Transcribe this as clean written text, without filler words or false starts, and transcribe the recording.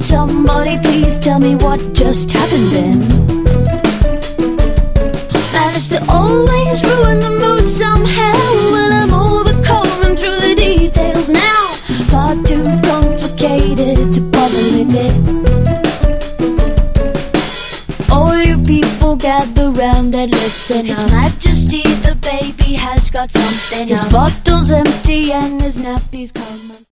Somebody please tell me what just happened then. Managed to always ruin the mood somehow. Well, I'm overcoming through the details now. Far too complicated to bother with it. All you people gather round and listen. His Majesty the baby has got something. His bottle's empty and his nappy's come.